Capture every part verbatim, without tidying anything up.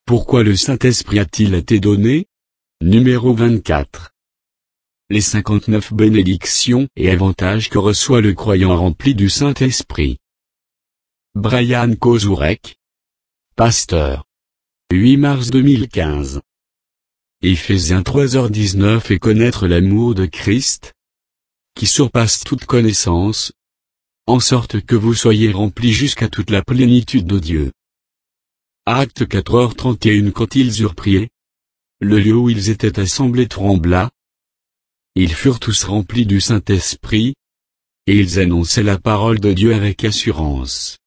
Pourquoi le Saint-Esprit a-t-il été donné? Numéro vingt-quatre. Les cinquante-neuf bénédictions et avantages que reçoit le croyant rempli du Saint-Esprit. Brian Kozurek, pasteur. huit mars deux mille quinze. Éphésiens trois heures dix-neuf et connaître l'amour de Christ, qui surpasse toute connaissance, en sorte que vous soyez remplis jusqu'à toute la plénitude de Dieu. Actes quatre heures trente et un. Quand ils eurent prié, le lieu où ils étaient assemblés trembla. Ils furent tous remplis du Saint-Esprit, et ils annonçaient la parole de Dieu avec assurance.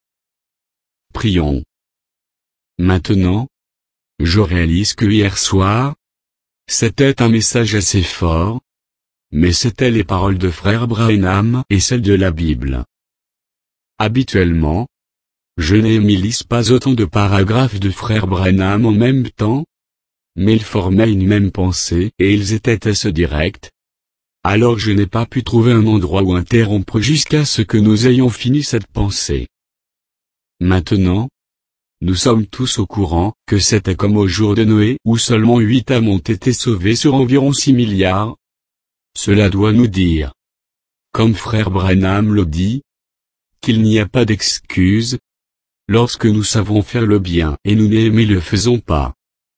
Prions. Maintenant, je réalise que hier soir, c'était un message assez fort, mais c'était les paroles de frère Branham et celles de la Bible. Habituellement, je n'émilise pas autant de paragraphes de frère Branham en même temps, mais ils formaient une même pensée et ils étaient assez directs. Alors je n'ai pas pu trouver un endroit où interrompre jusqu'à ce que nous ayons fini cette pensée. Maintenant, nous sommes tous au courant que c'était comme au jour de Noé où seulement huit âmes ont été sauvées sur environ six milliards. Cela doit nous dire, comme frère Branham le dit, qu'il n'y a pas d'excuse, lorsque nous savons faire le bien et nous ne le faisons pas.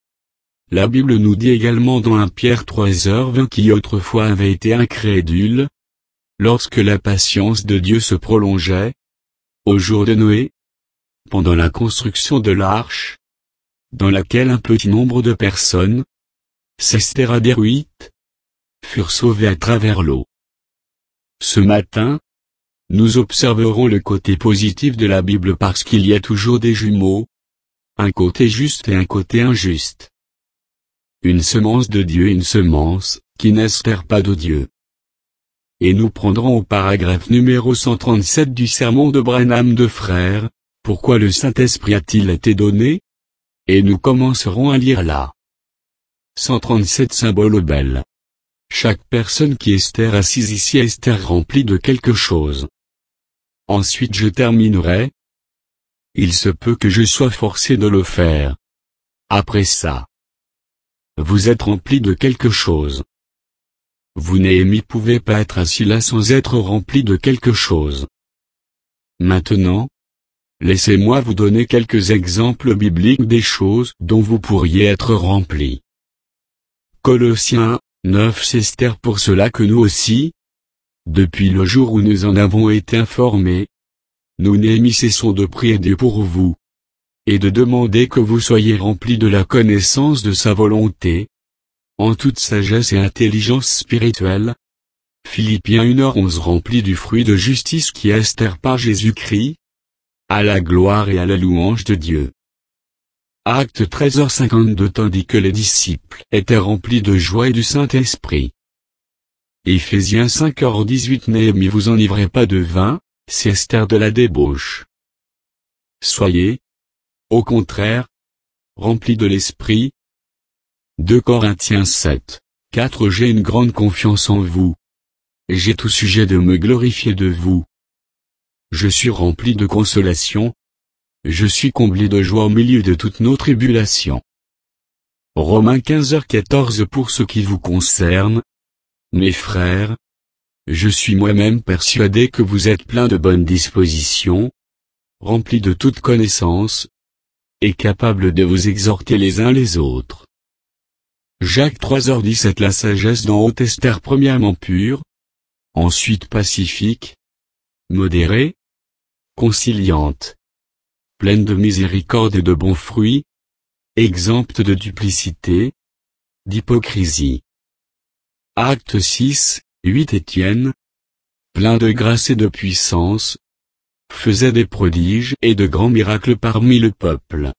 La Bible nous dit également dans un Pierre trois heures vingt qui autrefois avait été incrédule, lorsque la patience de Dieu se prolongeait, au jour de Noé, pendant la construction de l'arche, dans laquelle un petit nombre de personnes, sesteraderuit, furent sauvées à travers l'eau. Ce matin, nous observerons le côté positif de la Bible parce qu'il y a toujours des jumeaux, un côté juste et un côté injuste. Une semence de Dieu et une semence, qui n'espère pas de Dieu. Et nous prendrons au paragraphe numéro cent trente-sept du sermon de Branham de frère, pourquoi le Saint-Esprit a-t-il été donné? Et nous commencerons à lire là. cent trente-sept symbole belle. Chaque personne qui est assise ici est remplie de quelque chose. Ensuite je terminerai. Il se peut que je sois forcé de le faire. Après ça. Vous êtes rempli de quelque chose. Vous ne pouvez pas être assis là sans être rempli de quelque chose. Maintenant, laissez-moi vous donner quelques exemples bibliques des choses dont vous pourriez être rempli. Colossiens neuf C'est pour cela que nous aussi, depuis le jour où nous en avons été informés, nous ne cessons de prier Dieu pour vous, et de demander que vous soyez remplis de la connaissance de sa volonté, en toute sagesse et intelligence spirituelle. Philippiens une heure onze Remplis du fruit de justice qui est par Jésus-Christ, à la gloire et à la louange de Dieu. Actes treize heures cinquante-deux Tandis que les disciples étaient remplis de joie et du Saint-Esprit. Éphésiens cinq heures dix-huit Ne vous enivrez pas de vin, c'est de la débauche. Soyez, au contraire, remplis de l'Esprit. deux Corinthiens sept quatre J'ai une grande confiance en vous. J'ai tout sujet de me glorifier de vous. Je suis rempli de consolation. Je suis comblé de joie au milieu de toutes nos tribulations. Romains quinze heures quatorze Pour ce qui vous concerne, mes frères, je suis moi-même persuadé que vous êtes pleins de bonnes dispositions, remplis de toute connaissance, et capables de vous exhorter les uns les autres. Jacques trois heures dix-sept La sagesse d'en haut est premièrement pure, ensuite pacifique, modérée, conciliante, pleine de miséricorde et de bons fruits, exempte de duplicité, d'hypocrisie. Acte six, huit Étienne, plein de grâce et de puissance, faisait des prodiges et de grands miracles parmi le peuple.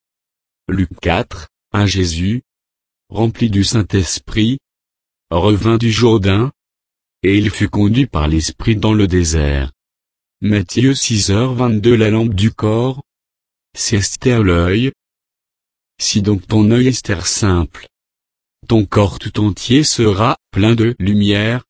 Luc quatre, un Jésus, rempli du Saint-Esprit, revint du Jourdain, et il fut conduit par l'Esprit dans le désert. Matthieu six heures vingt-deux La lampe du corps, c'est l'œil. Si donc ton œil est simple, ton corps tout entier sera plein de lumière.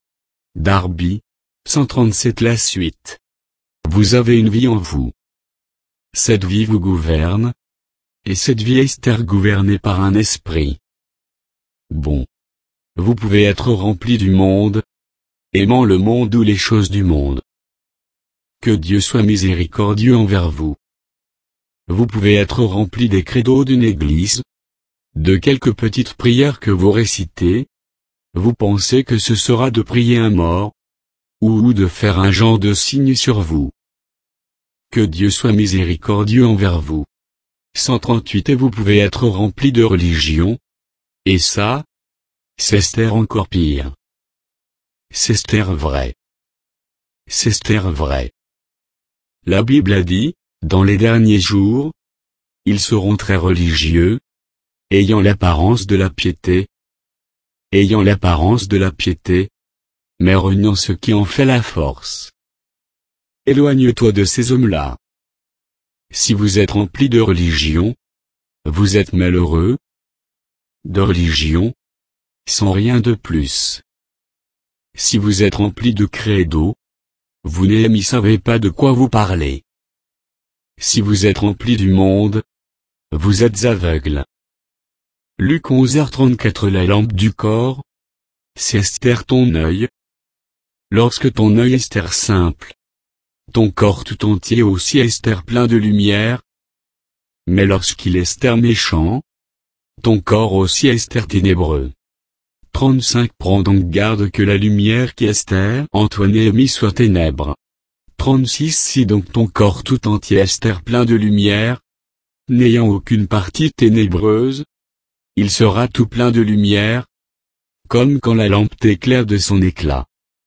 Darby, cent trente-sept La suite. Vous avez une vie en vous. Cette vie vous gouverne, Et cette vie Esther gouvernée par un esprit bon. Vous pouvez être rempli du monde, aimant le monde ou les choses du monde. Que Dieu soit miséricordieux envers vous. Vous pouvez être rempli des credos d'une église, de quelques petites prières que vous récitez. Vous pensez que ce sera de prier un mort, ou de faire un genre de signe sur vous. Que Dieu soit miséricordieux envers vous. cent trente-huit Et vous pouvez être rempli de religion. Et ça, c'est Esther encore pire. C'est Esther vrai. C'est Esther vrai. La Bible a dit, dans les derniers jours, ils seront très religieux, ayant l'apparence de la piété, ayant l'apparence de la piété, mais reniant ce qui en fait la force. Éloigne-toi de ces hommes-là. Si vous êtes rempli de religion, vous êtes malheureux. De religion, sans rien de plus. Si vous êtes rempli de credo, vous n'aimez savez pas de quoi vous parlez. Si vous êtes rempli du monde, vous êtes aveugle. Luc onze heures trente-quatre La lampe du corps, c'est Esther ton œil. Lorsque ton œil est Esther simple, ton corps tout entier aussi est Esther plein de lumière. Mais lorsqu'il est Esther méchant, ton corps aussi est Esther ténébreux. trente-cinq Prends donc garde que la lumière qui est Esther en toi Néhémie soit ténèbres. trente-six Si donc ton corps tout entier est Esther plein de lumière, n'ayant aucune partie ténébreuse, il sera tout plein de lumière, comme quand la lampe t'éclaire de son éclat.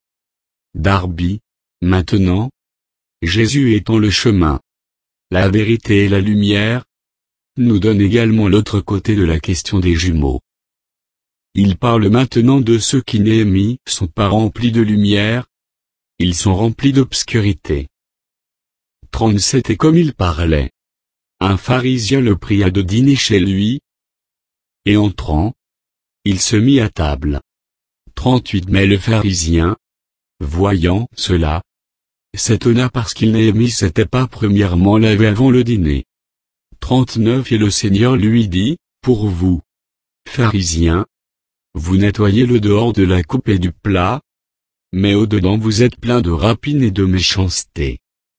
Darby, maintenant, Jésus étant le chemin, la vérité et la lumière, nous donne également l'autre côté de la question des jumeaux. Il parle maintenant de ceux qui Néhémie sont pas remplis de lumière, ils sont remplis d'obscurité. trente-sept Et comme il parlait, un pharisien le pria de dîner chez lui, et entrant, il se mit à table. trente-huit Mais le pharisien, voyant cela, s'étonna parce qu'il Néhémie s'était pas premièrement lavé avant le dîner. trente-neuf Et le Seigneur lui dit, pour vous, pharisiens, vous nettoyez le dehors de la coupe et du plat, mais au-dedans vous êtes plein de rapine et de méchanceté.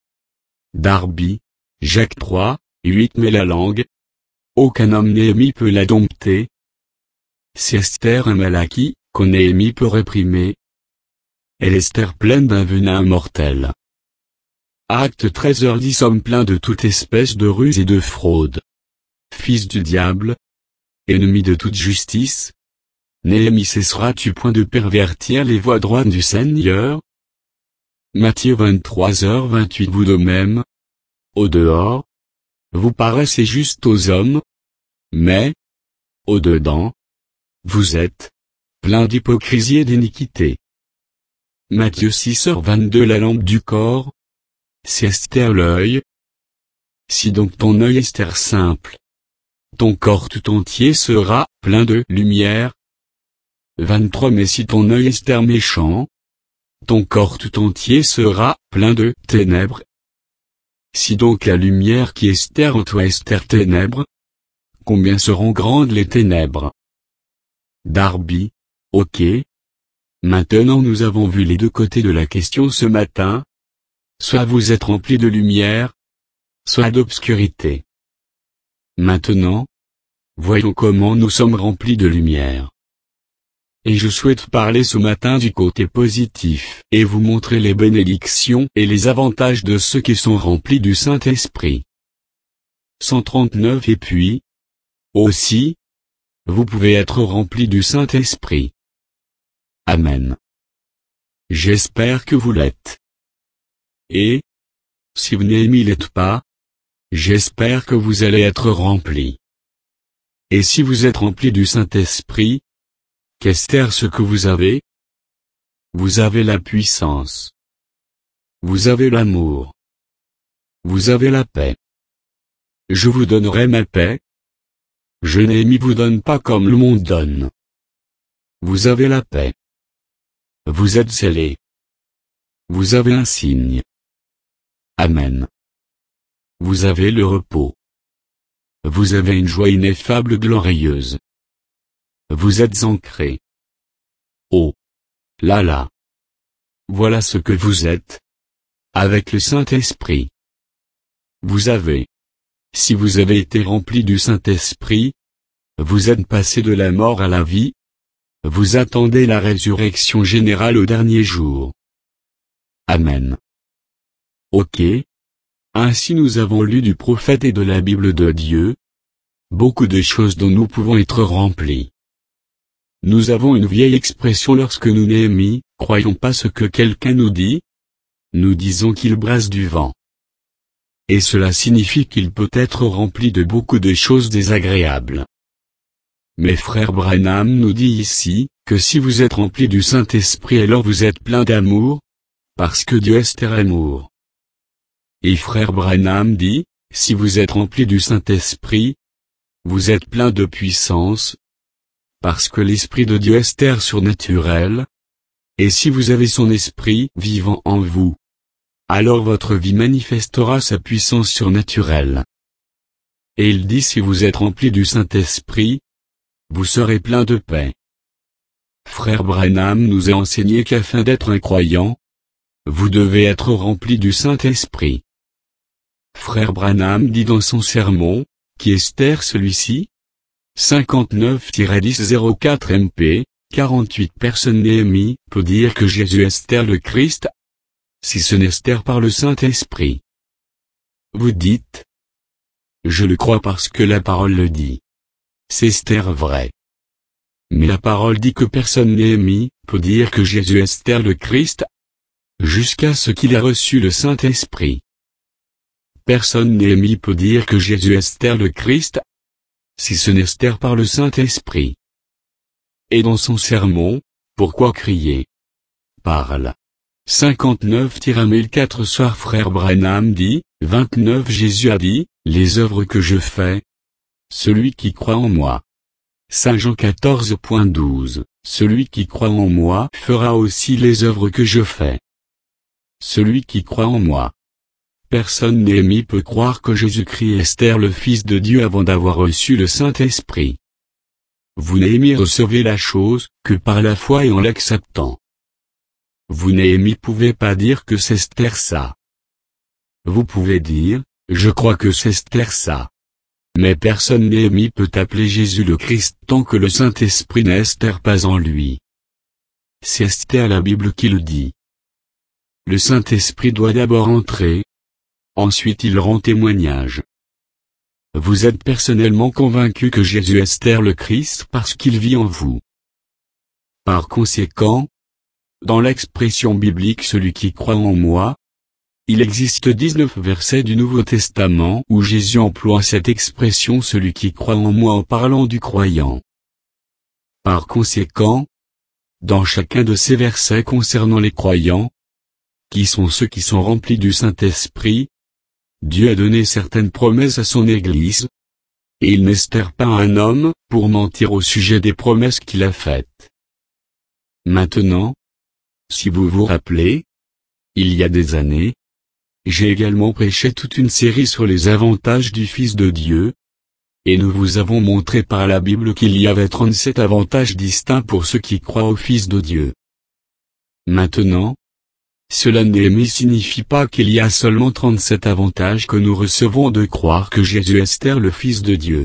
Darby, Jacques trois, huit Mais la langue, aucun homme Néhémie peut la dompter. C'est Esther un Malachie, qu'on Néhémie peut réprimer. Elle est Esther pleine d'un venin mortel. Acte treize heures dix Homme plein de toute espèce de ruse et de fraude. Fils du diable, ennemi de toute justice. Néhémie cesseras-tu point de pervertir les voies droites du Seigneur? Matthieu vingt-trois heures vingt-huit Vous de même, au dehors, vous paraissez juste aux hommes, mais, au dedans, vous êtes plein d'hypocrisie et d'iniquité. Matthieu six heures vingt-deux La lampe du corps, c'est Esther l'œil. Si donc ton œil est Esther simple, ton corps tout entier sera plein de lumière. vingt-trois Mais si ton œil est Esther méchant, ton corps tout entier sera plein de ténèbres. Si donc la lumière qui est Esther en toi est Esther ténèbres, combien seront grandes les ténèbres? Darby, ok. Maintenant nous avons vu les deux côtés de la question ce matin. Soit vous êtes rempli de lumière, soit d'obscurité. Maintenant, voyons comment nous sommes remplis de lumière. Et je souhaite parler ce matin du côté positif, et vous montrer les bénédictions et les avantages de ceux qui sont remplis du Saint-Esprit. cent trente-neuf Et puis, aussi, vous pouvez être remplis du Saint-Esprit. Amen. J'espère que vous l'êtes. Et, si vous Néhémie l'êtes pas, j'espère que vous allez être remplis. Et si vous êtes remplis du Saint-Esprit, qu'est-ce ce que vous avez? Vous avez la puissance. Vous avez l'amour. Vous avez la paix. Je vous donnerai ma paix. Je Néhémie vous donne pas comme le monde donne. Vous avez la paix. Vous êtes scellés. Vous avez un signe. Amen. Vous avez le repos. Vous avez une joie ineffable glorieuse. Vous êtes ancrés. Oh là là. Voilà ce que vous êtes. Avec le Saint-Esprit. Vous avez. Si vous avez été rempli du Saint-Esprit, vous êtes passé de la mort à la vie. Vous attendez la résurrection générale au dernier jour. Amen. Ok. Ainsi nous avons lu du prophète et de la Bible de Dieu. Beaucoup de choses dont nous pouvons être remplis. Nous avons une vieille expression lorsque nous Néhémie, croyons pas ce que quelqu'un nous dit. Nous disons qu'il brasse du vent. Et cela signifie qu'il peut être rempli de beaucoup de choses désagréables. Mais frère Branham nous dit ici, que si vous êtes rempli du Saint-Esprit alors vous êtes plein d'amour, parce que Dieu est amour. Et frère Branham dit, si vous êtes rempli du Saint-Esprit, vous êtes plein de puissance, parce que l'Esprit de Dieu est surnaturel, et si vous avez son Esprit vivant en vous, alors votre vie manifestera sa puissance surnaturelle. Et il dit si vous êtes rempli du Saint-Esprit, vous serez plein de paix. Frère Branham nous a enseigné qu'afin d'être un croyant, vous devez être rempli du Saint-Esprit. Frère Branham dit dans son sermon, qui est Esther celui-ci, cinquante-neuf dix zéro quatre M P, quarante-huit personnes Néhémie peut dire que Jésus est Esther le Christ, si ce n'est Esther par le Saint-Esprit. Vous dites, je le crois parce que la parole le dit. C'est Esther vrai. Mais la parole dit que personne Néhémie peut dire que Jésus est Esther le Christ, jusqu'à ce qu'il ait reçu le Saint-Esprit. Personne Néhémie peut dire que Jésus est Esther le Christ, si ce n'est Esther par le Saint-Esprit. Et dans son sermon, pourquoi crier? Parle. cinquante-neuf mille quatre soir frère Branham dit, vingt-neuf Jésus a dit, les œuvres que je fais, celui qui croit en moi. Saint Jean quatorze douze, celui qui croit en moi fera aussi les œuvres que je fais. Celui qui croit en moi. Personne Néhémie peut croire que Jésus-Christ est Esther le Fils de Dieu avant d'avoir reçu le Saint-Esprit. Vous Néhémie recevez la chose, que par la foi et en l'acceptant. Vous Néhémie pouvez pas dire que c'est Esther ça. Vous pouvez dire, je crois que c'est Esther ça. Mais personne Néhémie peut appeler Jésus le Christ tant que le Saint-Esprit n'Esther pas en lui. C'est Esther la Bible qui le dit. Le Saint-Esprit doit d'abord entrer. Ensuite il rend témoignage. Vous êtes personnellement convaincu que Jésus est Esther le Christ parce qu'il vit en vous. Par conséquent, dans l'expression biblique celui qui croit en moi, il existe dix-neuf versets du Nouveau Testament où Jésus emploie cette expression celui qui croit en moi en parlant du croyant. Par conséquent, dans chacun de ces versets concernant les croyants, qui sont ceux qui sont remplis du Saint-Esprit, Dieu a donné certaines promesses à son Église, et il n'espère pas un homme pour mentir au sujet des promesses qu'il a faites. Maintenant, si vous vous rappelez, il y a des années, j'ai également prêché toute une série sur les avantages du Fils de Dieu, et nous vous avons montré par la Bible qu'il y avait trente-sept avantages distincts pour ceux qui croient au Fils de Dieu. Maintenant, cela ne signifie pas qu'il y a seulement trente-sept avantages que nous recevons de croire que Jésus est Esther le Fils de Dieu.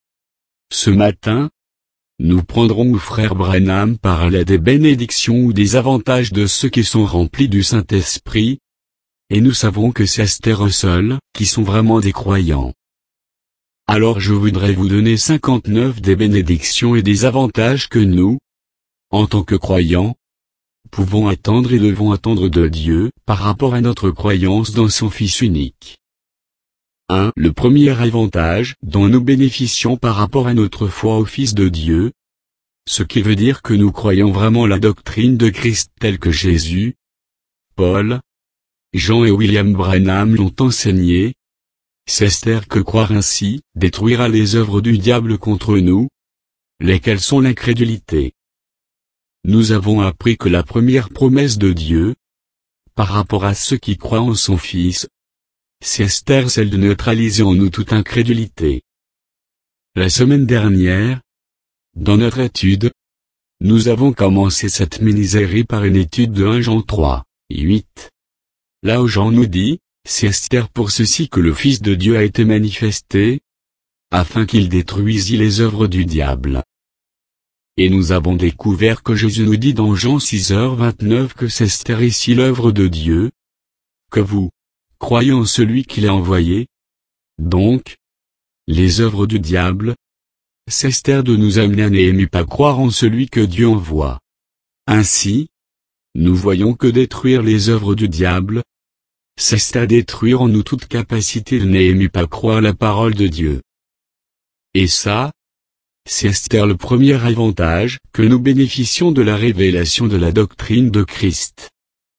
Ce matin, nous prendrons où frère Branham parlait des bénédictions ou des avantages de ceux qui sont remplis du Saint-Esprit, et nous savons que c'est Esther seul, qui sont vraiment des croyants. Alors je voudrais vous donner cinquante-neuf des bénédictions et des avantages que nous, en tant que croyants, pouvons attendre et devons attendre de Dieu, par rapport à notre croyance dans son Fils unique. un. Le premier avantage dont nous bénéficions par rapport à notre foi au Fils de Dieu, ce qui veut dire que nous croyons vraiment la doctrine de Christ telle que Jésus, Paul, Jean et William Branham l'ont enseigné, c'est Esther que croire ainsi détruira les œuvres du diable contre nous, lesquelles sont l'incrédulité. Nous avons appris que la première promesse de Dieu, par rapport à ceux qui croient en son Fils, c'est Esther celle de neutraliser en nous toute incrédulité. La semaine dernière, dans notre étude, nous avons commencé cette mini-série par une étude de premier Jean trois, huit. Là où Jean nous dit, c'est Esther pour ceci que le Fils de Dieu a été manifesté, afin qu'il détruisît les œuvres du diable. Et nous avons découvert que Jésus nous dit dans Jean six heures vingt-neuf que c'est Esther ici l'œuvre de Dieu, que vous, croyez en celui qu'il a envoyé. Donc, les œuvres du diable, c'est Esther de nous amener à n'aimer pas croire en celui que Dieu envoie. Ainsi, nous voyons que détruire les œuvres du diable, c'est à détruire en nous toute capacité de n'aimer pas croire la parole de Dieu. Et ça, c'est Esther le premier avantage que nous bénéficions de la révélation de la doctrine de Christ.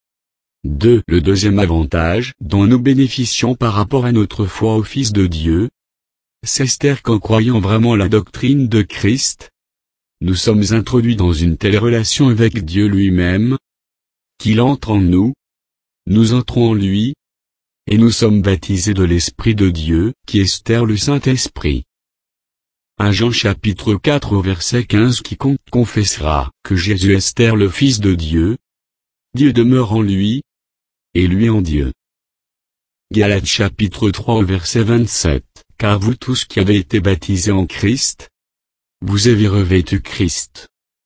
deux. Le deuxième avantage dont nous bénéficions par rapport à notre foi au Fils de Dieu, c'est Esther qu'en croyant vraiment la doctrine de Christ, nous sommes introduits dans une telle relation avec Dieu lui-même, qu'il entre en nous, nous entrons en lui, et nous sommes baptisés de l'Esprit de Dieu, qui est Esther le Saint-Esprit. premier Jean chapitre quatre au verset quinze Quiconque confessera que Jésus est Esther le Fils de Dieu, Dieu demeure en lui, et lui en Dieu. Galates chapitre trois au verset vingt-sept Car vous tous qui avez été baptisés en Christ, vous avez revêtu Christ.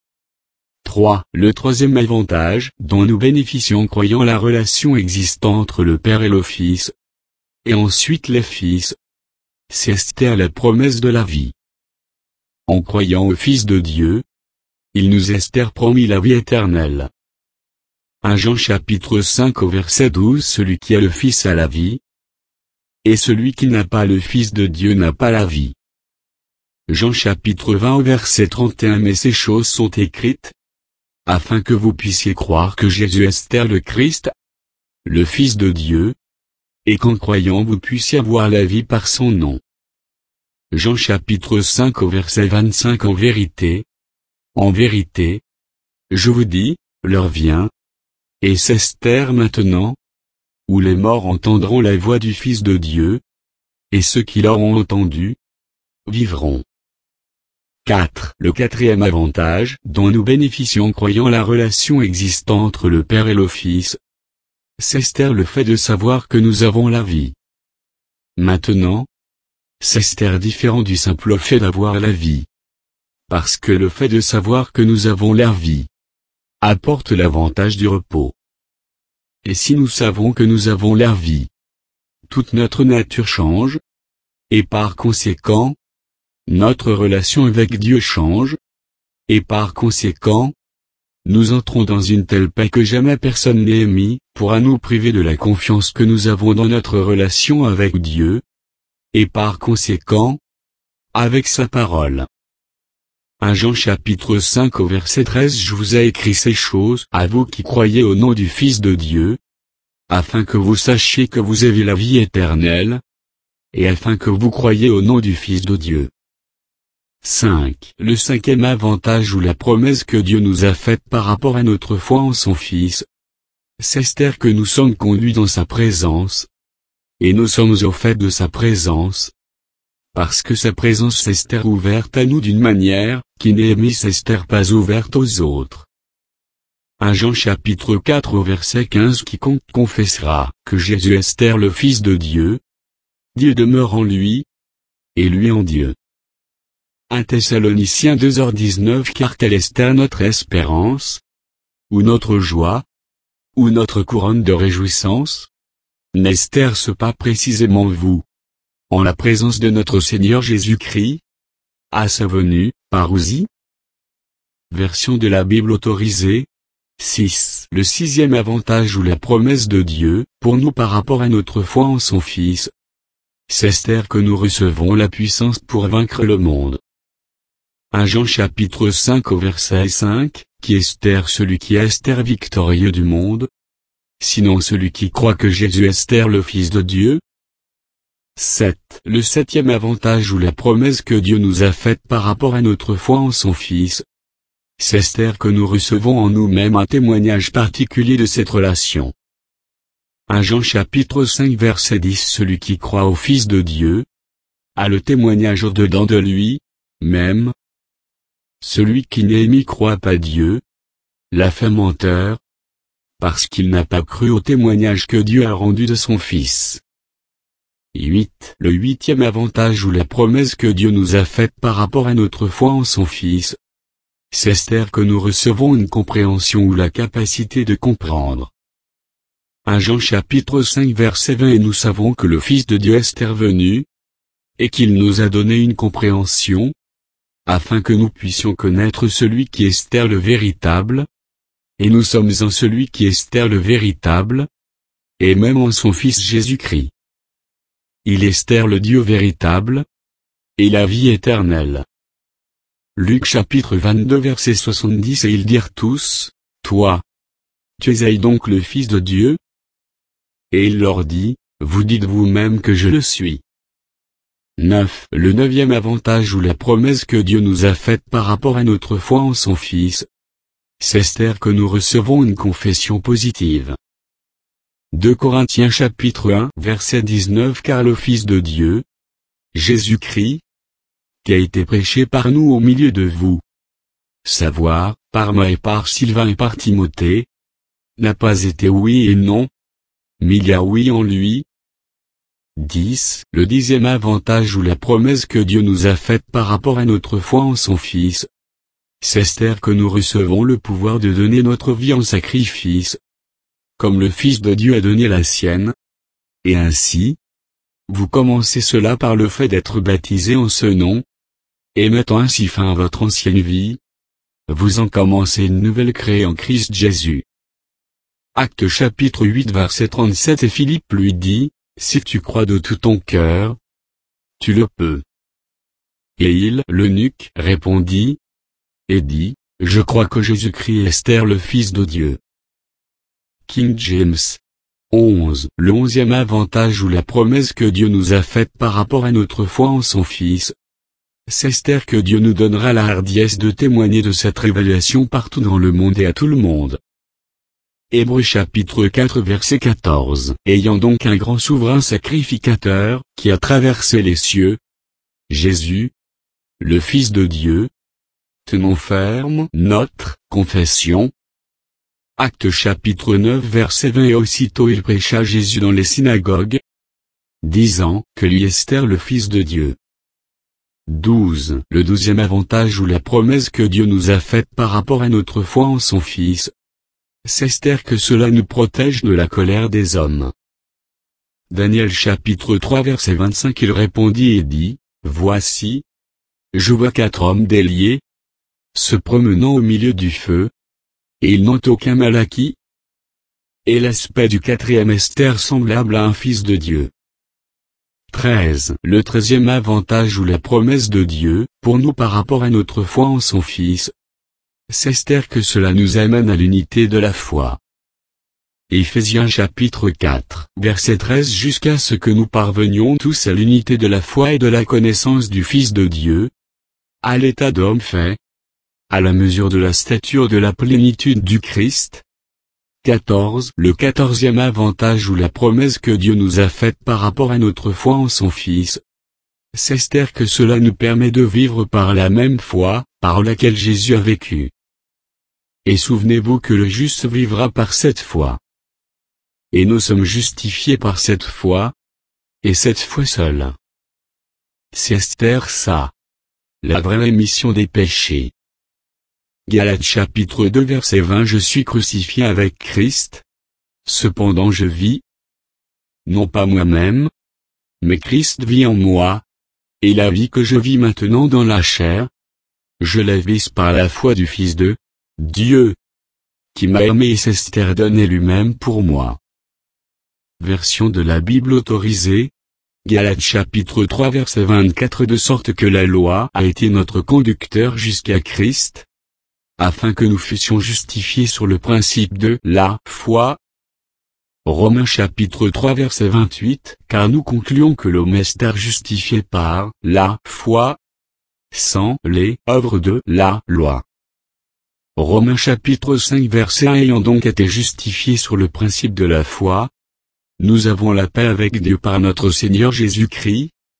trois. Le troisième avantage dont nous bénéficions en croyant la relation existant entre le Père et le Fils, et ensuite les Fils, c'est Esther la promesse de la vie. En croyant au Fils de Dieu, il nous Esther promis la vie éternelle. premier Jean chapitre cinq au verset douze Celui qui a le Fils a la vie, et celui qui n'a pas le Fils de Dieu n'a pas la vie. Jean chapitre vingt au verset trente et un Mais ces choses sont écrites, afin que vous puissiez croire que Jésus est Esther le Christ, le Fils de Dieu, et qu'en croyant vous puissiez avoir la vie par son nom. Jean chapitre cinq au verset vingt-cinq En vérité, en vérité, je vous dis, l'heure vient, et c'est Esther maintenant, où les morts entendront la voix du Fils de Dieu, et ceux qui l'auront entendu, vivront. quatre. Le quatrième avantage dont nous bénéficions en croyant la relation existant entre le Père et le Fils, c'est Esther le fait de savoir que nous avons la vie. Maintenant, c'est Esther différent du simple fait d'avoir la vie. Parce que le fait de savoir que nous avons la vie apporte l'avantage du repos. Et si nous savons que nous avons la vie, toute notre nature change, et par conséquent, notre relation avec Dieu change, et par conséquent, nous entrons dans une telle paix que jamais personne n'est mis, pourra nous priver de la confiance que nous avons dans notre relation avec Dieu, et par conséquent, avec sa parole. premier Jean chapitre cinq au verset treize Je vous ai écrit ces choses à vous qui croyez au nom du Fils de Dieu, afin que vous sachiez que vous avez la vie éternelle, et afin que vous croyiez au nom du Fils de Dieu. cinq. Le cinquième avantage ou la promesse que Dieu nous a faite par rapport à notre foi en son Fils, c'est Esther que nous sommes conduits dans sa présence, et nous sommes au fait de sa présence, parce que sa présence Esther ouverte à nous d'une manière, qui n'est mise Esther pas ouverte aux autres. premier Jean chapitre quatre au verset quinze Quiconque confessera que Jésus est Esther le Fils de Dieu, Dieu demeure en lui, et lui en Dieu. premier Thessaloniciens deux heures dix-neuf Car telle est Esther notre espérance, ou notre joie, ou notre couronne de réjouissance? N'est-ce pas précisément vous, en la présence de notre Seigneur Jésus-Christ, à sa venue, parousie? Version de la Bible autorisée. six. Le sixième avantage ou la promesse de Dieu, pour nous par rapport à notre foi en son Fils, c'est Esther que nous recevons la puissance pour vaincre le monde. premier Jean chapitre cinq au verset cinq, qui est Esther celui qui est Esther victorieux du monde, sinon celui qui croit que Jésus est Esther le Fils de Dieu. sept. Le septième avantage ou la promesse que Dieu nous a faite par rapport à notre foi en son Fils, c'est Esther que nous recevons en nous-mêmes un témoignage particulier de cette relation. premier Jean chapitre cinq verset dix Celui qui croit au Fils de Dieu, a le témoignage au-dedans de lui, même. Celui qui n'y croit pas Dieu l'a fait menteur, parce qu'il n'a pas cru au témoignage que Dieu a rendu de son Fils. huit. Le huitième avantage ou la promesse que Dieu nous a faite par rapport à notre foi en son Fils, c'est que nous recevons une compréhension ou la capacité de comprendre. un Jean chapitre cinq verset vingt. Et nous savons que le Fils de Dieu est venu, et qu'il nous a donné une compréhension, afin que nous puissions connaître celui qui est le véritable, et nous sommes en celui qui est le véritable, et même en son Fils Jésus-Christ. Il est le Dieu véritable, et la vie éternelle. Luc chapitre vingt-deux verset soixante-dix. Et ils dirent tous, toi, tu es donc le Fils de Dieu? Et il leur dit, vous dites vous-même que je le suis. neuf. Le neuvième avantage ou la promesse que Dieu nous a faite par rapport à notre foi en son Fils, c'est que nous recevons une confession positive. deux Corinthiens chapitre un verset dix-neuf. Car le Fils de Dieu, Jésus-Christ, qui a été prêché par nous au milieu de vous, savoir, par moi et par Sylvain et par Timothée, n'a pas été oui et non, mais il y a oui en lui. dix. Le dixième avantage ou la promesse que Dieu nous a faite par rapport à notre foi en son Fils, c'est que nous recevons le pouvoir de donner notre vie en sacrifice, comme le Fils de Dieu a donné la sienne. Et ainsi, vous commencez cela par le fait d'être baptisé en ce nom, et mettant ainsi fin à votre ancienne vie, vous en commencez une nouvelle créée en Christ Jésus. Actes chapitre huit verset trente-sept. Et Philippe lui dit, si tu crois de tout ton cœur, tu le peux. Et il, l'eunuque, répondit, et dit, je crois que Jésus-Christ est le Fils de Dieu. King James. onze. Le onzième avantage ou la promesse que Dieu nous a faite par rapport à notre foi en son Fils, c'est que Dieu nous donnera la hardiesse de témoigner de cette révélation partout dans le monde et à tout le monde. Hébreux chapitre quatre verset quatorze. Ayant donc un grand souverain sacrificateur, qui a traversé les cieux, Jésus, le Fils de Dieu, tenons ferme notre confession. Actes chapitre neuf verset vingt. Et aussitôt il prêcha Jésus dans les synagogues, disant que lui est le Fils de Dieu. douze. Le douzième avantage ou la promesse que Dieu nous a faite par rapport à notre foi en son Fils, c'est que cela nous protège de la colère des hommes. Daniel chapitre trois verset vingt-cinq. Il répondit et dit, voici, je vois quatre hommes déliés, se promenant au milieu du feu, et ils n'ont aucun mal acquis. Et l'aspect du quatrième est semblable à un Fils de Dieu. treize. Le treizième avantage ou la promesse de Dieu, pour nous par rapport à notre foi en son Fils, c'est que cela nous amène à l'unité de la foi. Éphésiens chapitre quatre, verset treize. Jusqu'à ce que nous parvenions tous à l'unité de la foi et de la connaissance du Fils de Dieu, à l'état d'homme fait, à la mesure de la stature de la plénitude du Christ. quatorze. Le quatorzième avantage ou la promesse que Dieu nous a faite par rapport à notre foi en son Fils, c'est que cela nous permet de vivre par la même foi, par laquelle Jésus a vécu. Et souvenez-vous que le juste vivra par cette foi. Et nous sommes justifiés par cette foi, et cette foi seule. C'est ça. La vraie rémission des péchés. Galates chapitre deux verset vingt. Je suis crucifié avec Christ. Cependant je vis. Non pas moi-même, mais Christ vit en moi. Et la vie que je vis maintenant dans la chair, je la vis par la foi du Fils de Dieu, qui m'a aimé et s'est donné lui-même pour moi. Version de la Bible autorisée. Galates chapitre trois verset vingt-quatre. De sorte que la loi a été notre conducteur jusqu'à Christ, afin que nous fussions justifiés sur le principe de la foi. Romains chapitre trois verset vingt-huit. Car nous concluons que l'homme est justifié par la foi, sans les œuvres de la loi. Romains chapitre cinq verset un. Ayant donc été justifiés sur le principe de la foi, nous avons la paix avec Dieu par notre Seigneur Jésus-Christ,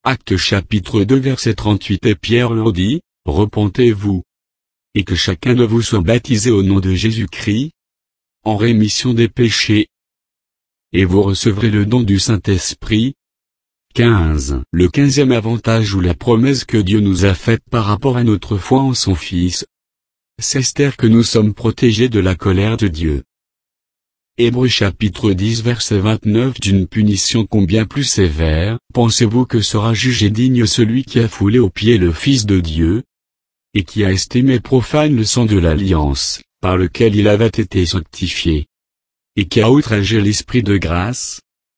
Actes chapitre deux verset trente-huit. Et Pierre leur dit, repentez-vous, et que chacun de vous soit baptisé au nom de Jésus-Christ, en rémission des péchés, et vous recevrez le don du Saint-Esprit. quinze. Le quinzième avantage ou la promesse que Dieu nous a faite par rapport à notre foi en son Fils, c'est que nous sommes protégés de la colère de Dieu. Hébreux chapitre dix verset vingt-neuf. D'une punition combien plus sévère, pensez-vous que sera jugé digne celui qui a foulé aux pieds le Fils de Dieu, et qui a estimé profane le sang de l'alliance, par lequel il avait été sanctifié, et qui a outragé l'Esprit de grâce?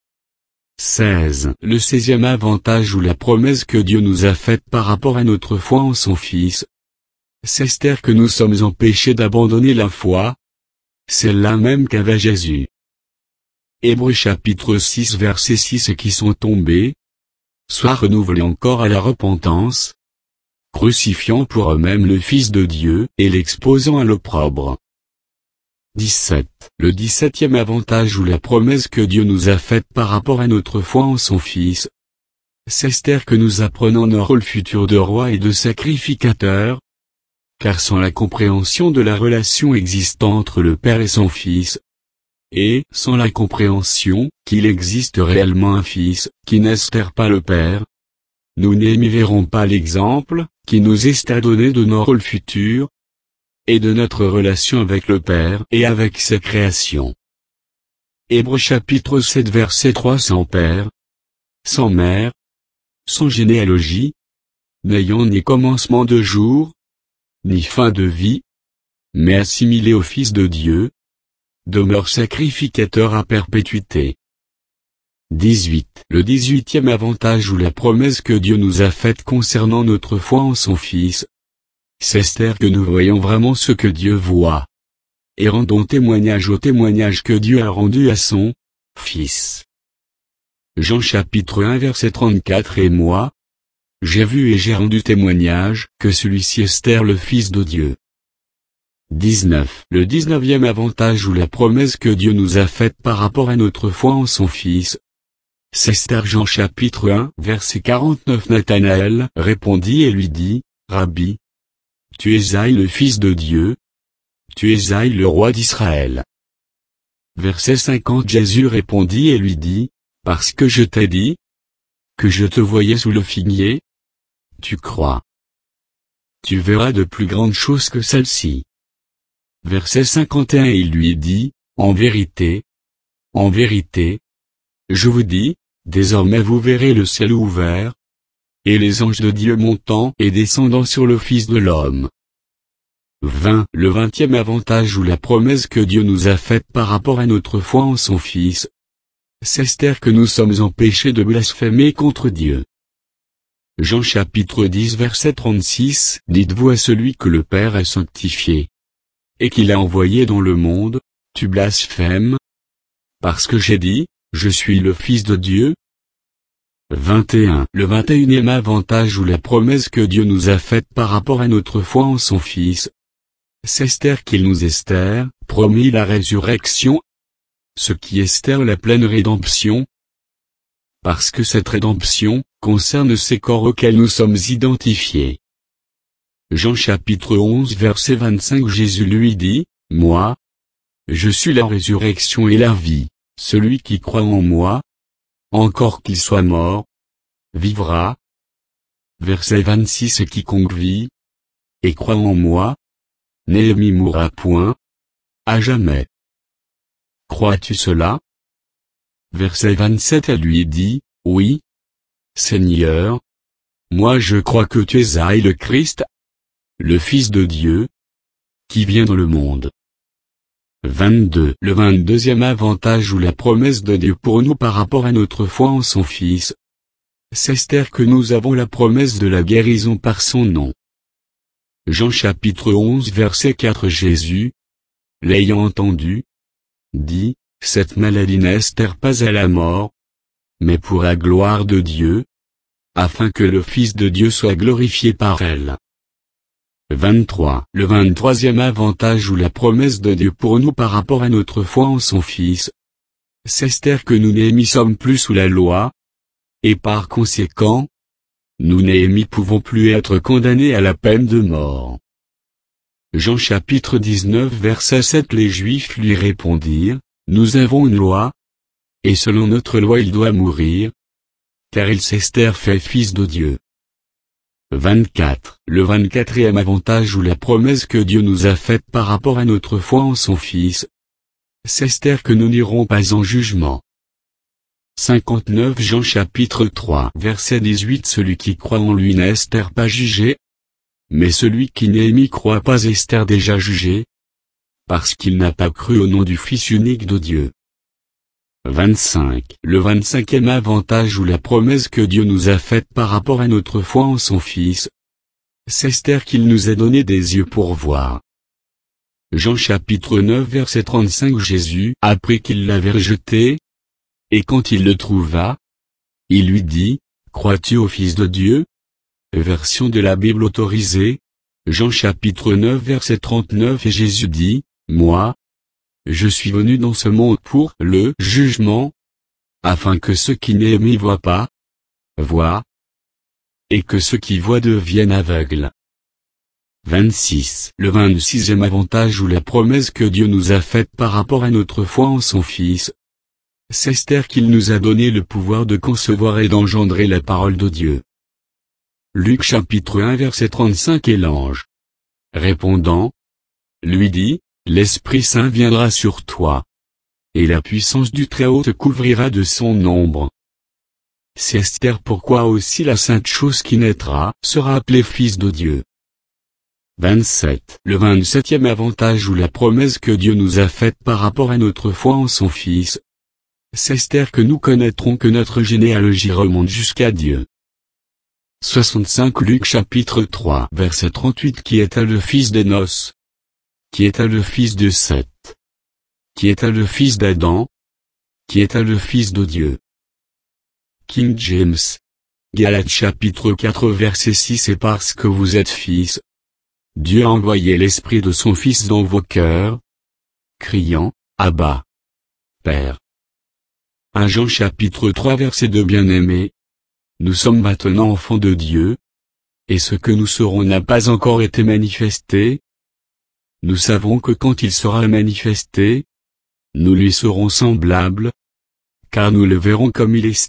seize. Le seizième avantage ou la promesse que Dieu nous a faite par rapport à notre foi en son Fils, c'est que nous sommes empêchés d'abandonner la foi, celle-là même qu'avait Jésus. Hébreux chapitre six verset six. Qui sont tombés, soient renouvelés encore à la repentance, crucifiant pour eux-mêmes le Fils de Dieu, et l'exposant à l'opprobre. dix-sept. Le dix-septième avantage ou la promesse que Dieu nous a faite par rapport à notre foi en son Fils, c'est que nous apprenons nos rôles futurs de roi et de sacrificateur, car sans la compréhension de la relation existant entre le Père et son Fils, et sans la compréhension qu'il existe réellement un Fils, qui n'estère pas le Père, nous n'y verrons pas l'exemple, qui nous est à donner de nos rôles futurs, et de notre relation avec le Père et avec sa création. Hébreux chapitre sept verset trois. Sans père, sans mère, sans généalogie, n'ayant ni commencement de jour, ni fin de vie, mais assimilé au Fils de Dieu, demeure sacrificateur à perpétuité. dix-huit. Le dix-huitième avantage ou la promesse que Dieu nous a faite concernant notre foi en son Fils, c'est que nous voyons vraiment ce que Dieu voit, et rendons témoignage au témoignage que Dieu a rendu à son Fils. Jean chapitre un verset trente-quatre. Et moi, j'ai vu et j'ai rendu témoignage, que celui-ci est le Fils de Dieu. dix-neuf. Le dix-neuvième avantage ou la promesse que Dieu nous a faite par rapport à notre foi en son Fils, c'est Jean chapitre un verset quarante-neuf. Nathanaël répondit et lui dit, Rabbi, tu es Isaïe le Fils de Dieu, tu es Isaïe le roi d'Israël. Verset cinquante. Jésus répondit et lui dit, parce que je t'ai dit, que je te voyais sous le figuier, tu crois. Tu verras de plus grandes choses que celles-ci. Verset cinquante et un. Il lui dit, en vérité, en vérité, je vous dis, désormais vous verrez le ciel ouvert, et les anges de Dieu montant et descendant sur le Fils de l'homme. vingt. Le vingtième avantage ou la promesse que Dieu nous a faite par rapport à notre foi en son Fils, c'est que nous sommes empêchés de blasphémer contre Dieu. Jean chapitre dix verset trente-six. Dites-vous à celui que le Père a sanctifié, et qu'il a envoyé dans le monde, tu blasphèmes, parce que j'ai dit, je suis le Fils de Dieu. vingt et un. Le vingt et unième avantage ou la promesse que Dieu nous a faite par rapport à notre foi en son Fils, c'est qu'il nous espère, promis la résurrection, ce qui espère la pleine rédemption, parce que cette rédemption concerne ces corps auxquels nous sommes identifiés. Jean chapitre onze verset vingt-cinq. Jésus lui dit, moi, je suis la résurrection et la vie, celui qui croit en moi, encore qu'il soit mort, vivra. Verset vingt-six. Quiconque vit, et croit en moi, n'est mourra point, à jamais. Crois-tu cela? Verset vingt-sept. Elle lui dit, oui, Seigneur, moi je crois que tu es Isaïe le Christ, le Fils de Dieu, qui vient dans le monde. vingt-deux. Le vingt-deuxième avantage ou la promesse de Dieu pour nous par rapport à notre foi en son Fils, c'est que nous avons la promesse de la guérison par son nom. Jean chapitre onze verset quatre. Jésus, l'ayant entendu, dit, cette maladie n'estère pas à la mort, mais pour la gloire de Dieu, afin que le Fils de Dieu soit glorifié par elle. vingt-trois. Le vingt-troisième avantage ou la promesse de Dieu pour nous par rapport à notre foi en son Fils, c'est que nous n'y sommes plus sous la loi, et par conséquent, nous Néhémie pouvons plus être condamnés à la peine de mort. Jean chapitre dix-neuf verset sept. Les Juifs lui répondirent, nous avons une loi, et selon notre loi il doit mourir, car il s'est fait fils de Dieu. vingt-quatre. Le vingt-quatrième avantage ou la promesse que Dieu nous a faite par rapport à notre foi en son Fils, c'est que nous n'irons pas en jugement. cinquante-neuf. Jean chapitre trois verset dix-huit. Celui qui croit en lui n'est pas jugé, mais celui qui Néhémie croit pas est déjà jugé, parce qu'il n'a pas cru au nom du Fils unique de Dieu. vingt-cinq. Le vingt-cinquième avantage ou la promesse que Dieu nous a faite par rapport à notre foi en son Fils, c'est qu'il nous a donné des yeux pour voir. Jean chapitre neuf verset trente-cinq. Jésus apprit qu'il l'avait rejeté, et quand il le trouva, il lui dit, crois-tu au Fils de Dieu? Version de la Bible autorisée, Jean chapitre neuf verset trente-neuf. Et Jésus dit, moi, je suis venu dans ce monde pour le jugement, afin que ceux qui Néhémie voient pas, voient, et que ceux qui voient deviennent aveugles. vingt-six. Le vingt-sixième avantage ou la promesse que Dieu nous a faite par rapport à notre foi en son Fils, c'est qu'il nous a donné le pouvoir de concevoir et d'engendrer la parole de Dieu. Luc chapitre un verset trente-cinq. Et l'ange, répondant, lui dit, l'Esprit Saint viendra sur toi, et la puissance du Très-Haut te couvrira de son ombre. C'est pourquoi aussi la sainte chose qui naîtra sera appelée fils de Dieu. vingt-sept. Le vingt-septième avantage ou la promesse que Dieu nous a faite par rapport à notre foi en son Fils, c'est que nous connaîtrons que notre généalogie remonte jusqu'à Dieu. soixante-cinq. Luc chapitre trois verset trente-huit. Qui était le fils d'Énos? Qui était le fils de Seth? Qui était le fils d'Adam? Qui était le fils de Dieu? King James. Galates chapitre quatre verset six. Et parce que vous êtes fils, Dieu a envoyé l'Esprit de son Fils dans vos cœurs, criant, Abba, Père. un Jean chapitre trois verset deux. Bien-aimés, nous sommes maintenant enfants de Dieu, et ce que nous serons n'a pas encore été manifesté. Nous savons que quand il sera manifesté, nous lui serons semblables, car nous le verrons comme il est.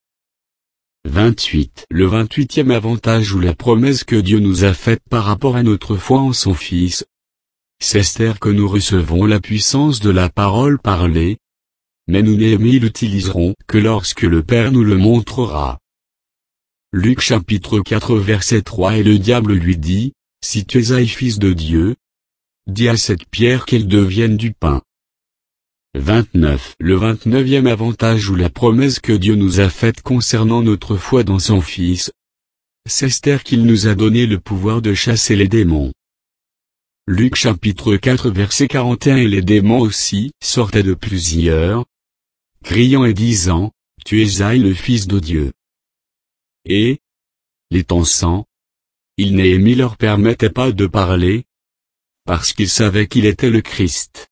vingt-huit. Le vingt-huitième avantage ou la promesse que Dieu nous a faite par rapport à notre foi en son Fils, c'est que nous recevons la puissance de la parole parlée, mais nous Néhémie l'utiliserons que lorsque le Père nous le montrera. Luc chapitre quatre verset trois. Et le diable lui dit, si tu es fils de Dieu, dis à cette pierre qu'elle devienne du pain. vingt-neuf. Le vingt-neuvième avantage ou la promesse que Dieu nous a faite concernant notre foi dans son Fils, c'est qu'il nous a donné le pouvoir de chasser les démons. Luc chapitre quatre verset quarante et un. Et les démons aussi sortaient de plusieurs, criant et disant, tu es le Fils de Dieu. Et, les tensant, il Néhémie leur permettait pas de parler, parce qu'ils savaient qu'il était le Christ.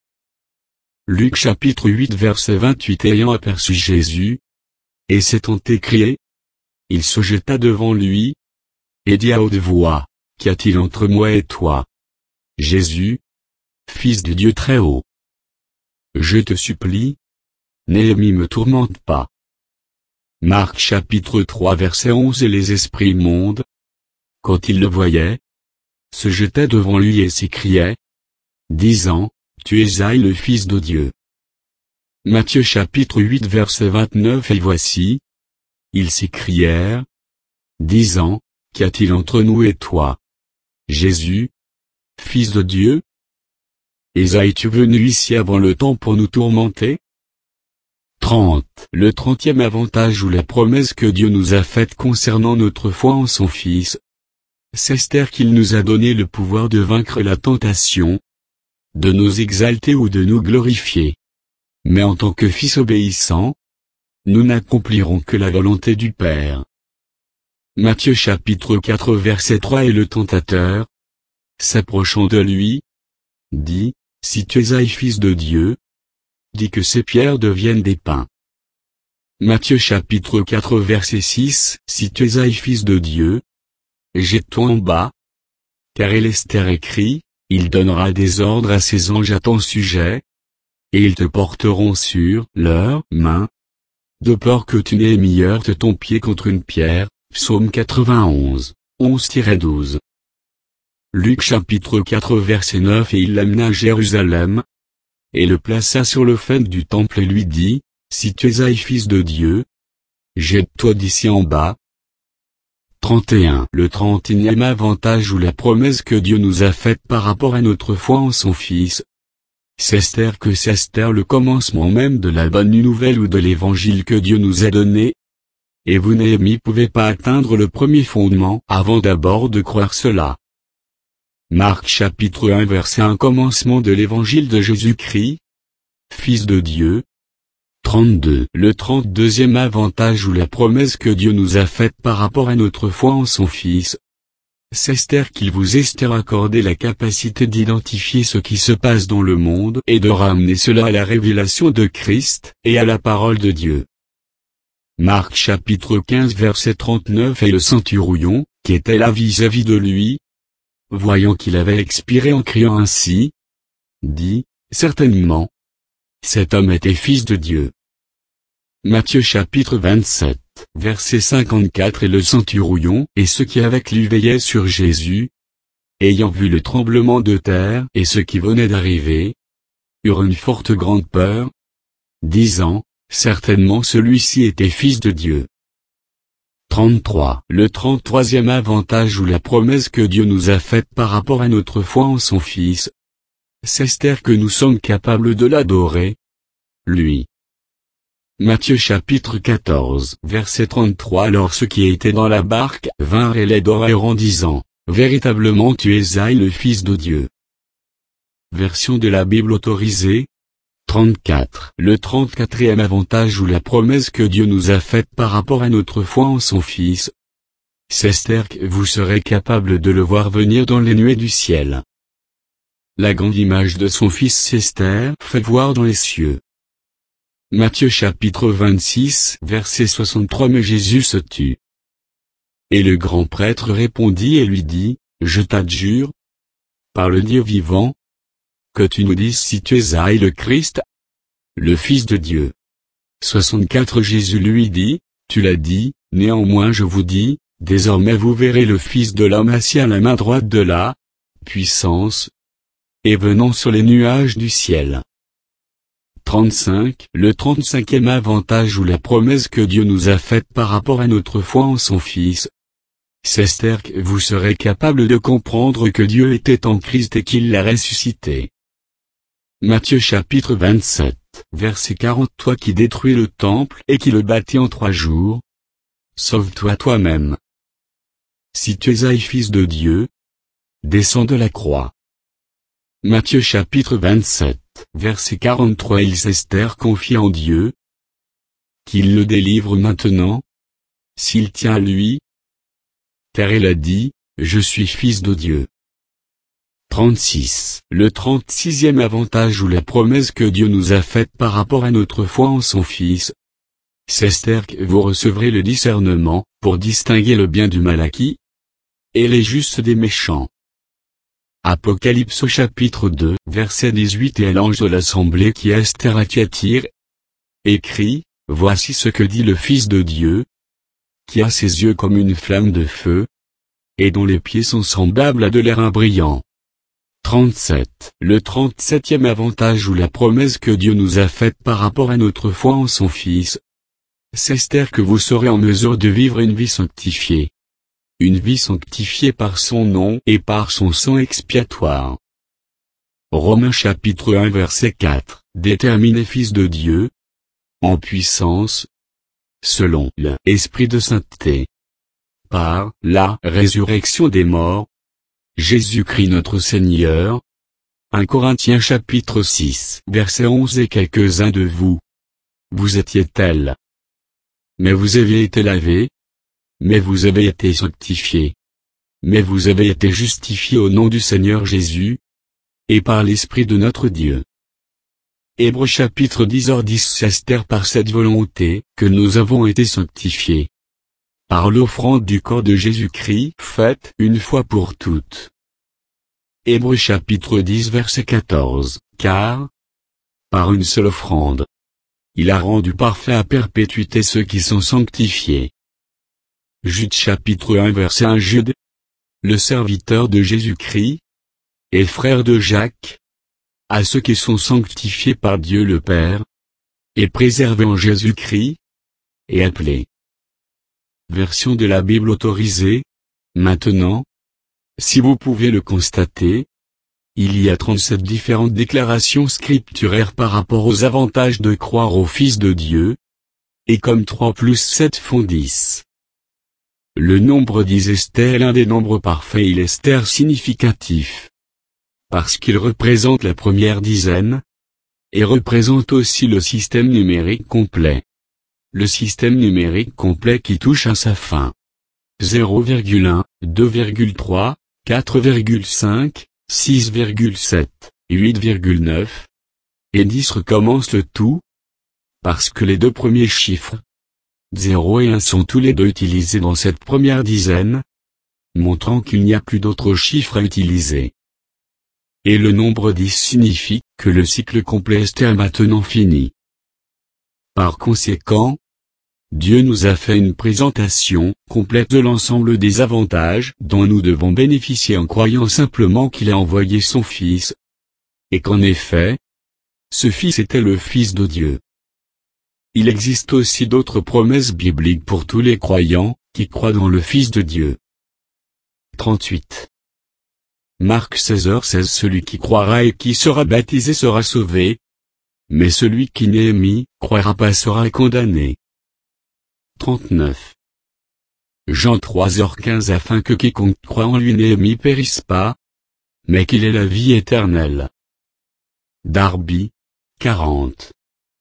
Luc chapitre huit verset vingt-huit. Ayant aperçu Jésus, et s'étant écrié, il se jeta devant lui, et dit à haute voix, qu'y a-t-il entre moi et toi, Jésus, Fils du Dieu très haut? Je te supplie, Néhémie me tourmente pas. Marc chapitre trois verset onze. Et les esprits mondes, quand ils le voyaient, se jetaient devant lui et s'écriaient, disant, tu es le Fils de Dieu. Matthieu chapitre huit verset vingt-neuf. Et voici, ils s'écrièrent, disant, qu'y a-t-il entre nous et toi, Jésus, Fils de Dieu? Es-tu venu ici avant le temps pour nous tourmenter? trente. Le trentième avantage ou la promesse que Dieu nous a faite concernant notre foi en son Fils, c'est qu'il nous a donné le pouvoir de vaincre la tentation, de nous exalter ou de nous glorifier. Mais en tant que fils obéissants, nous n'accomplirons que la volonté du Père. Matthieu chapitre quatre verset trois. Et le tentateur, s'approchant de lui, dit, si tu es fils de Dieu, dis que ces pierres deviennent des pains. Matthieu chapitre quatre verset six. Si tu es Isaïe fils de Dieu, jette-toi en bas. Car il est écrit, il donnera des ordres à ses anges à ton sujet, et ils te porteront sur leurs mains, de peur que tu n'aies mis heurte ton pied contre une pierre. Psaume quatre-vingt-onze, onze à douze. Luc chapitre quatre verset neuf. Et il l'amena à Jérusalem, et le plaça sur le faîte du temple et lui dit, si tu es Isaïe fils de Dieu, jette-toi d'ici en bas. trente et un. Le trente et unième avantage ou la promesse que Dieu nous a faite par rapport à notre foi en son Fils. C'est Esther que c'est Esther le commencement même de la bonne nouvelle ou de l'évangile que Dieu nous a donné. Et vous Néhémie pouvez pas atteindre le premier fondement avant d'abord de croire cela. Marc chapitre un verset un. Commencement de l'évangile de Jésus-Christ, Fils de Dieu. trente-deux. Le trente-deuxième avantage ou la promesse que Dieu nous a faite par rapport à notre foi en son Fils. C'est Esther qu'il vous est accordé la capacité d'identifier ce qui se passe dans le monde et de ramener cela à la révélation de Christ et à la parole de Dieu. Marc chapitre quinze verset trente-neuf. Et le centurion, qui était là vis-à-vis de lui, voyant qu'il avait expiré en criant ainsi, dit, certainement, cet homme était fils de Dieu. Matthieu chapitre vingt-sept, verset cinquante-quatre. Et le centurion et ceux qui avec lui veillaient sur Jésus, ayant vu le tremblement de terre et ce qui venait d'arriver, eurent une forte grande peur, disant, certainement celui-ci était fils de Dieu. trente-trois. Le trente-troisième avantage ou la promesse que Dieu nous a faite par rapport à notre foi en son Fils. C'est Esther que nous sommes capables de l'adorer, lui. Matthieu chapitre quatorze, verset trente-trois. Alors ceux qui étaient dans la barque vinrent et l'adorèrent en disant, véritablement tu es Isaïe le Fils de Dieu. Version de la Bible autorisée. trente-quatre. Le trente-quatrième avantage ou la promesse que Dieu nous a faite par rapport à notre foi en son Fils. C'est Esther que vous serez capable de le voir venir dans les nuées du ciel. La grande image de son Fils Esther fait voir dans les cieux. Matthieu chapitre vingt-six, verset soixante-trois. Mais Jésus se tut. Et le grand prêtre répondit et lui dit, je t'adjure, par le Dieu vivant, que tu nous dises si tu es Isaïe le Christ, le Fils de Dieu. soixante-quatre. Jésus lui dit, tu l'as dit, néanmoins je vous dis, désormais vous verrez le Fils de l'homme assis à la main droite de la puissance, et venant sur les nuages du ciel. trente-cinq. Le trente-cinquième avantage ou la promesse que Dieu nous a faite par rapport à notre foi en son Fils. C'est Esther que vous serez capable de comprendre que Dieu était en Christ et qu'il l'a ressuscité. Matthieu chapitre vingt-sept, verset quarante. Toi qui détruis le temple et qui le bâtis en trois jours, sauve-toi toi-même. Si tu es Isaïe fils de Dieu, descends de la croix. Matthieu chapitre vingt-sept, verset quarante-trois. Il Esther confie en Dieu, qu'il le délivre maintenant, s'il tient à lui, car il a dit, je suis fils de Dieu. trente-six. Le trente-sixième avantage ou la promesse que Dieu nous a faite par rapport à notre foi en son Fils. C'est Esther que vous recevrez le discernement, pour distinguer le bien du mal acquis, et les justes des méchants. Apocalypse au chapitre deux, verset dix-huit. Et l'ange de l'assemblée qui est Esther à Thyatire, écrit, voici ce que dit le Fils de Dieu, qui a ses yeux comme une flamme de feu, et dont les pieds sont semblables à de l'airain brillant. trente-sept. Le trente-septième avantage ou la promesse que Dieu nous a faite par rapport à notre foi en son Fils. C'est Esther que vous serez en mesure de vivre une vie sanctifiée. Une vie sanctifiée par son nom et par son sang expiatoire. Romains chapitre un verset quatre. Déterminés fils de Dieu, en puissance, selon l'Esprit de sainteté, par la résurrection des morts, Jésus-Christ notre Seigneur. un Corinthiens chapitre six verset onze. Et quelques-uns de vous, vous étiez tels, mais vous avez été lavés, mais vous avez été sanctifiés, mais vous avez été justifiés au nom du Seigneur Jésus, et par l'Esprit de notre Dieu. Hébreux chapitre dix heures dix Esther par cette volonté que nous avons été sanctifiés par l'offrande du corps de Jésus-Christ faite une fois pour toutes. Hébreux chapitre dix verset quatorze, car, par une seule offrande, il a rendu parfait à perpétuité ceux qui sont sanctifiés. Jude chapitre un verset un Jude, le serviteur de Jésus-Christ, et frère de Jacques, à ceux qui sont sanctifiés par Dieu le Père, et préservés en Jésus-Christ, et appelés. Version de la Bible autorisée. Maintenant, si vous pouvez le constater, il y a trente-sept différentes déclarations scripturaires par rapport aux avantages de croire au Fils de Dieu, et comme trois plus sept font dix. Le nombre dix Esther est l'un des nombres parfaits et l'Esther significatif, parce qu'il représente la première dizaine, et représente aussi le système numérique complet. Le système numérique complet qui touche à sa fin. zéro virgule un, deux virgule trois, quatre virgule cinq, six virgule sept, huit virgule neuf, et dix recommence le tout, parce que les deux premiers chiffres, zéro et un sont tous les deux utilisés dans cette première dizaine, montrant qu'il n'y a plus d'autres chiffres à utiliser. Et le nombre dix signifie que le cycle complet Esther est maintenant fini. Par conséquent, Dieu nous a fait une présentation complète de l'ensemble des avantages dont nous devons bénéficier en croyant simplement qu'il a envoyé son Fils, et qu'en effet, ce Fils était le Fils de Dieu. Il existe aussi d'autres promesses bibliques pour tous les croyants, qui croient dans le Fils de Dieu. trente-huit. Marc seize heures seize Celui qui croira et qui sera baptisé sera sauvé, mais celui qui n'est mis, croira pas sera condamné. trente-neuf. Jean trois heures quinze Afin que quiconque croit en lui n'ait mis périsse pas, mais qu'il ait la vie éternelle. Darby, quarante.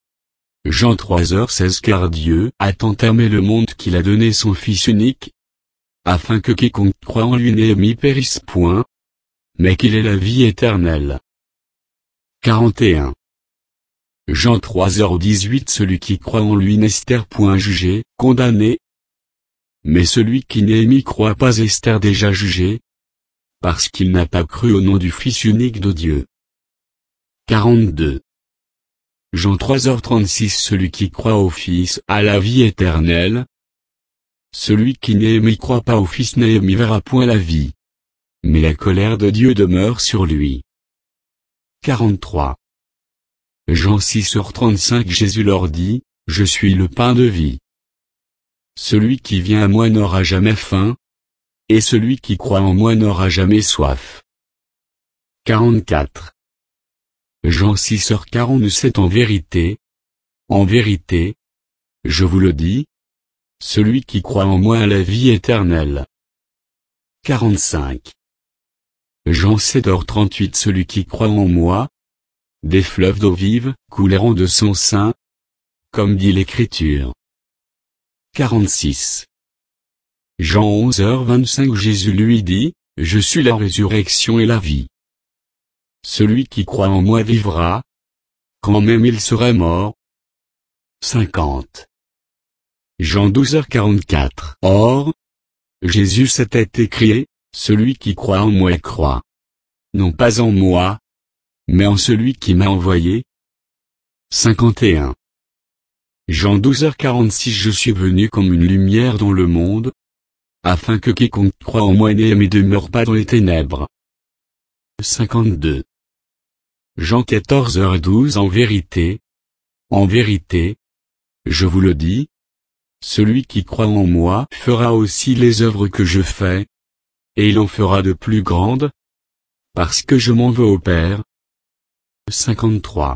Jean trois heures seize Car Dieu a tant aimé le monde qu'il a donné son Fils unique, afin que quiconque croit en lui n'ait mis périsse point, mais qu'il ait la vie éternelle. quarante et un. Jean trois heures dix-huit Celui qui croit en lui n'est point jugé, condamné. Mais celui qui n'est mis croit pas Esther déjà jugé, parce qu'il n'a pas cru au nom du Fils unique de Dieu. quarante-deux. Jean trois heures trente-six Celui qui croit au Fils a la vie éternelle. Celui qui n'est mis croit pas au Fils n'est mis verra point la vie, mais la colère de Dieu demeure sur lui. quarante-trois. Jean six heures trente-cinq Jésus leur dit, Je suis le pain de vie. Celui qui vient à moi n'aura jamais faim, et celui qui croit en moi n'aura jamais soif. quarante-quatre. Jean six heures quarante-sept En vérité, en vérité, je vous le dis, celui qui croit en moi a la vie éternelle. quarante-cinq. Jean sept heures trente-huit Celui qui croit en moi, des fleuves d'eau vive couleront de son sein, comme dit l'Écriture. quarante-six. Jean onze heures vingt-cinq Jésus lui dit, Je suis la résurrection et la vie. Celui qui croit en moi vivra, quand même il serait mort. cinquante. Jean douze heures quarante-quatre Or, Jésus s'était écrié, Celui qui croit en moi croit, non pas en moi, mais en celui qui m'a envoyé. cinquante et un. Jean douze heures quarante-six Je suis venu comme une lumière dans le monde, afin que quiconque croit en moi n'ait et demeure pas dans les ténèbres. cinquante-deux. Jean quatorze heures douze En vérité, en vérité, je vous le dis, celui qui croit en moi fera aussi les œuvres que je fais, et il en fera de plus grandes, parce que je m'en vais au Père. cinquante-trois.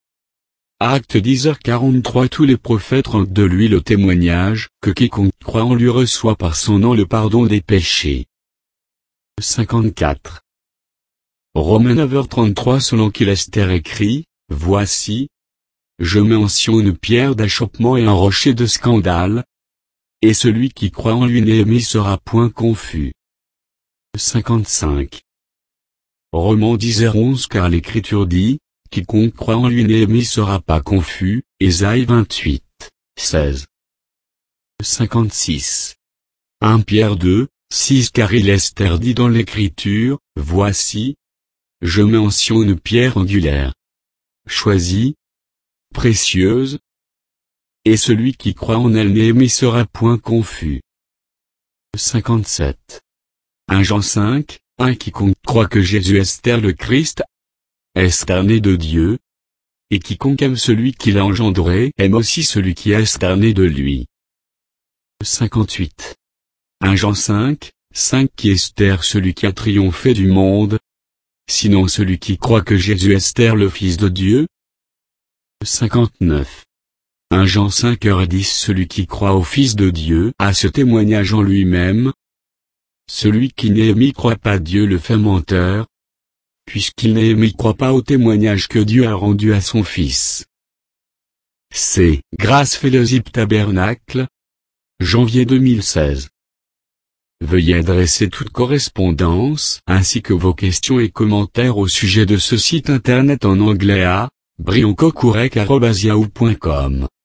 Acte dix heures quarante-trois Tous les prophètes rendent de lui le témoignage que quiconque croit en lui reçoit par son nom le pardon des péchés. cinquante-quatre. Romains neuf heures trente-trois Selon qu'il Esther écrit, Voici, je mets en Sion une pierre d'achoppement et un rocher de scandale, et celui qui croit en lui n'est mis sera point confus. cinquante-cinq. Romains dix heures onze Car l'Écriture dit, quiconque croit en lui Néhémie sera pas confus, Ésaïe vingt-huit, seize. cinquante-six. un Pierre deux, six Car il est dit dans l'Écriture, voici, je mentionne pierre angulaire, choisie, précieuse, et celui qui croit en elle Néhémie sera point confus. cinquante-sept. un Jean cinq, un Quiconque croit que Jésus est le Christ, est né de Dieu, et quiconque aime celui qui l'a engendré aime aussi celui qui est né de lui. cinquante-huit. un Jean cinq, cinq Qui est celui qui a triomphé du monde, sinon celui qui croit que Jésus est le Fils de Dieu. cinquante-neuf. un Jean cinq heures dix Celui qui croit au Fils de Dieu a ce témoignage en lui-même. Celui qui Néhémie croit pas Dieu le fait menteur, puisqu'il Néhémie croit pas au témoignage que Dieu a rendu à son Fils. C'est Grace Fellowship Tabernacle, janvier deux mille seize. Veuillez adresser toute correspondance ainsi que vos questions et commentaires au sujet de ce site internet en anglais à brioncocourec arobase yahoo point com.